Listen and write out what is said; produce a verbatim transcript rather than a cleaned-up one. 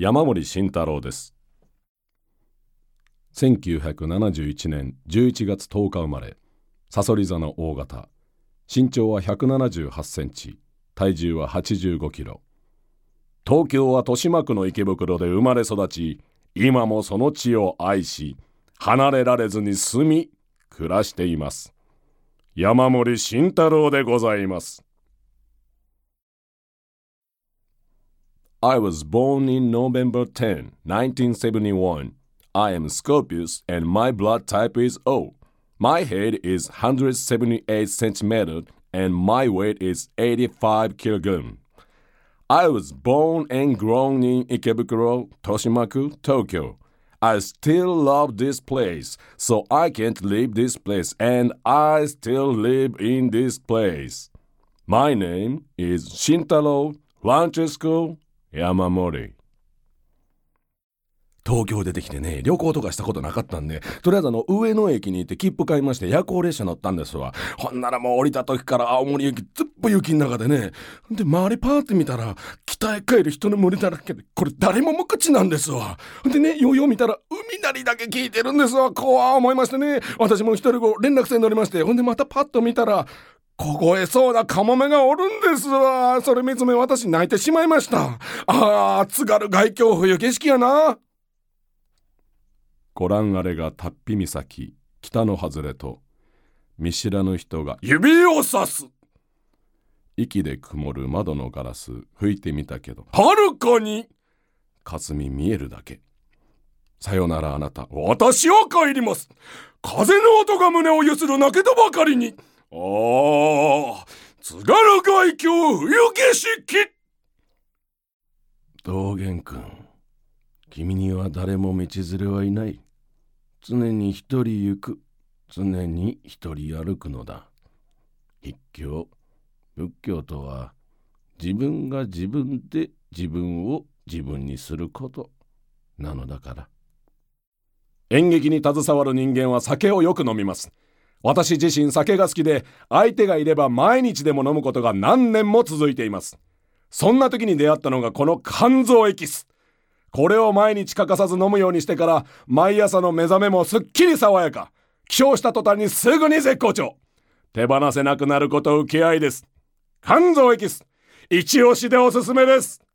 山森慎太郎です。せんきゅうひゃくななじゅういちねんじゅういちがつとおか生まれ、さそり座の大型、身長はひゃくななじゅうはちセンチ、体重ははちじゅうごキロ。東京は豊島区の池袋で生まれ育ち、今もその地を愛し、離れられずに住み、暮らしています。山森慎太郎でございます。I was born in November tenth, nineteen seventy-one. I am Scorpius and my blood type is O. My head is one hundred seventy-eight centimeters and my weight is eighty-five kilograms. I was born and grown in Ikebukuro, Toshimaku, Tokyo. I still love this place, so I can't leave this place and I still live in this place. My name is Shintaro Francesco山森。東京出てきてね、旅行とかしたことなかったんで、とりあえずあの上野駅に行って切符買いまして夜行列車乗ったんですわ。ほんならもう降りた時から青森駅ずっと雪の中でね、で周りパーって見たら北へ帰る人の群れだらけで、これ誰も無口なんですわ。でね、ようよう見たら海なりだけ聞いてるんですわ。怖い思いましてね、私も一人後連絡船乗りまして、ほんでまたパッと見たら凍えそうなカモメがおるんですわ。それ見つめ私泣いてしまいました。あー、津軽海峡冬景色やな。こらんあれがたっぴ岬北の外れと、見知らぬ人が指をさす。息で曇る窓のガラス拭いてみたけど、はるかに霞見えるだけ。さよならあなた、私は帰ります。風の音が胸をゆする泣けとばかりに。ああ、津軽海峡冬景色。道元君、君には誰も道連れはいない。常に一人行く、常に一人歩くのだ。一教、仏教とは自分が自分で自分を自分にすることなのだから。演劇に携わる人間は酒をよく飲みます。私自身酒が好きで、相手がいれば毎日でも飲むことが何年も続いています。そんな時に出会ったのがこの肝臓エキス。これを毎日欠かさず飲むようにしてから、毎朝の目覚めもすっきり爽やか。起床した途端にすぐに絶好調。手放せなくなること請け合いです。肝臓エキス、一押しでおすすめです。